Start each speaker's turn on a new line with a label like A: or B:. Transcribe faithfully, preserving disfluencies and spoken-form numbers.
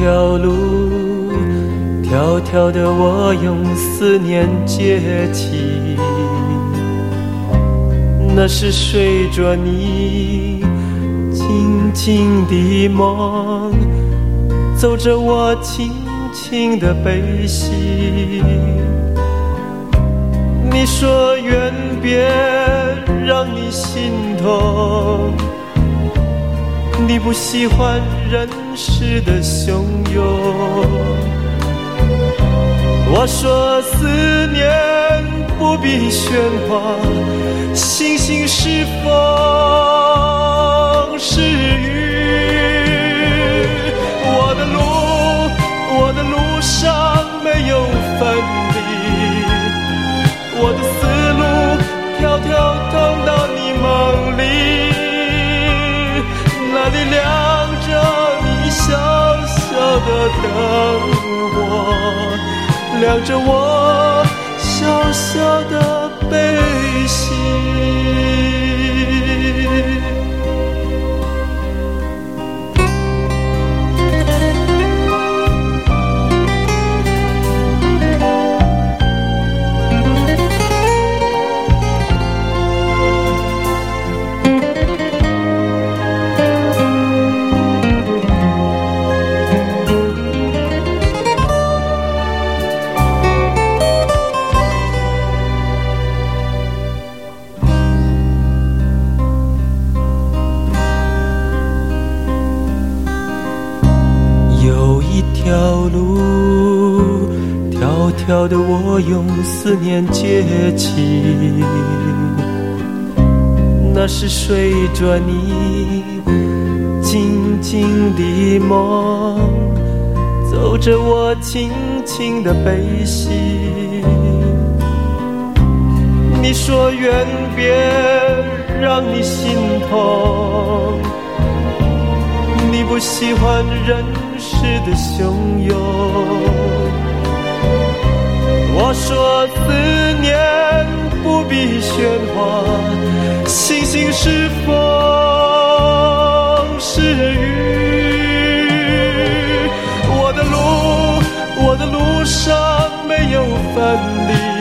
A: 条路，迢迢的我用思念接起，那是睡着你静静的梦，走着我轻轻的悲喜。你说远别让你心痛，你不喜欢人世的汹涌。我说思念不必喧哗，星星是风是雨。我的路，我的路上没有分离，我的思路条条通到你梦里，那里亮着你小小的灯火，亮着我小小的悲喜。条路迢迢的我用思念接起，那是睡着你静静的梦，走着我轻轻的悲喜。你说远别让你心痛，你不喜欢人世的汹涌。我说思念不必喧哗，星星是风是雨。我的路，我的路上没有分离，